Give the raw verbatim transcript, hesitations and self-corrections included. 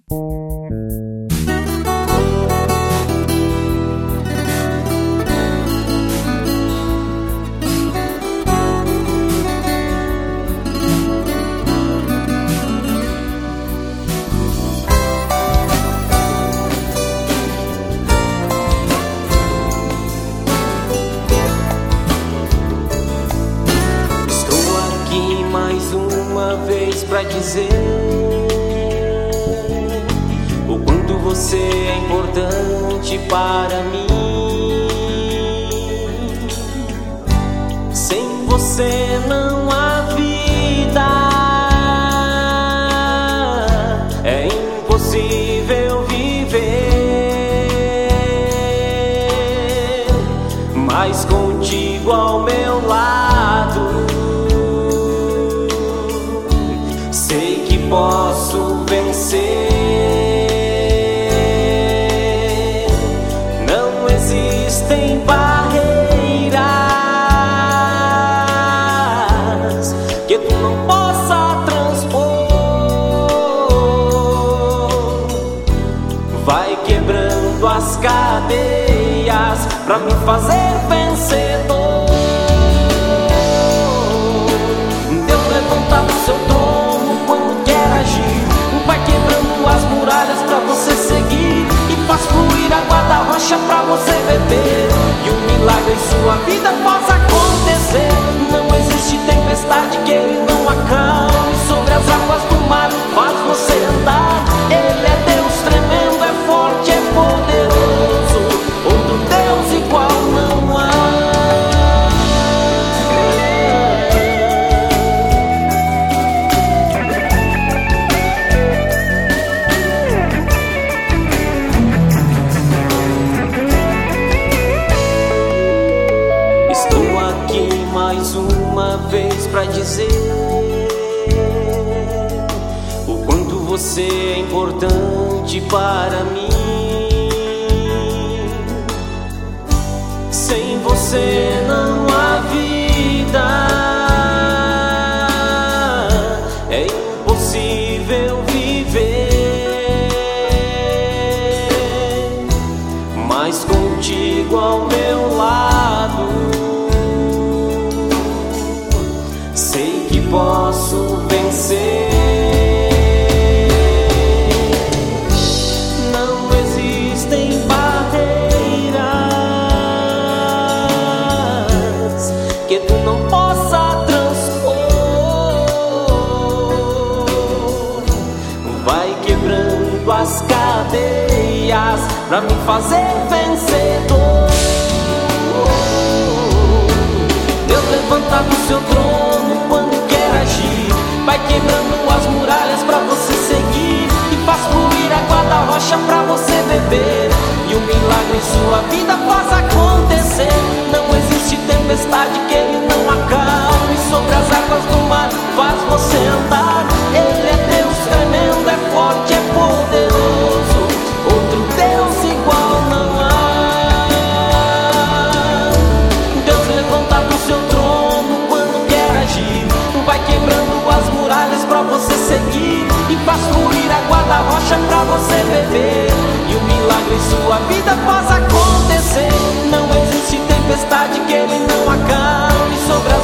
Uma vez pra dizer o quanto você é importante para mim. Sem você não há vida, é impossível viver, mas contigo ao meu lado posso vencer. Não existem barreiras que tu não possa transpor. Vai quebrando as cadeias pra me fazer vencedor. Deus levanta do seu trono, vai quebrando as muralhas pra você seguir e faz fluir água da rocha pra você beber. E um milagre em sua vida faz acontecer. Não existe tempestade que ele não acalme. Sobre as águas do mar faz você andar. Ele é Deus tremendo, é forte, é poderoso. Outro Deus igual não há. Mais uma vez pra dizer o quanto você é importante para mim. Sem você não há vida, é impossível viver, mas contigo ao meu lado sei que posso vencer. Não existem barreiras que tu não possa transpor. Vai quebrando as cadeias pra me fazer vencedor. Deus levanta do seu trono quando quer agir, vai quebrando as muralhas pra você seguir e faz fluir água da rocha pra você beber. E um milagre em sua vida faz acontecer. Não existe tempestade que ele não acalme. Sobre as águas do mar faz você andar. Ele é Deus tremendo, é forte, é poderoso. Outro Deus igual não há. Deus levanta do seu trono quando quer agir, vai quebrando as muralhas pra você seguir e faz fluir água da rocha pra você beber. E um milagre em sua vida faz acontecer. Não existe tempestade que ele não acalme. Sobre as